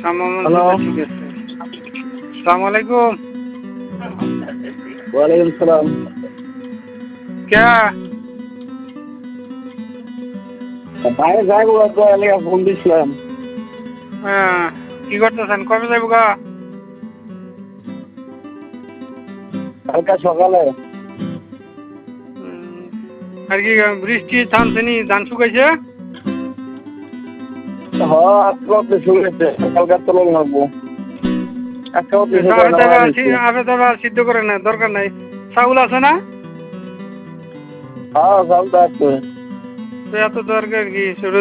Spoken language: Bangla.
হ্যালো। সালাম আলাইকুম। ওয়ালাইকুম সালাম। কে বাইরে যাইবো তো আমি ফোন দিছিলাম। কি করতেছেন? কবে যাইব গা? কালকা সকালে। আর কি বৃষ্টি থামছেনি? ধান শুকাইছে? হ্যাঁ আজকে শুরু হয়েছে, কালকার তো লোক লাগবো। আজকে আপে তবে আর সিদ্ধ করে না, দরকার নাই। চাউল আছে না? হ্যাঁ চালটা আছে। তো এত দরকার কি?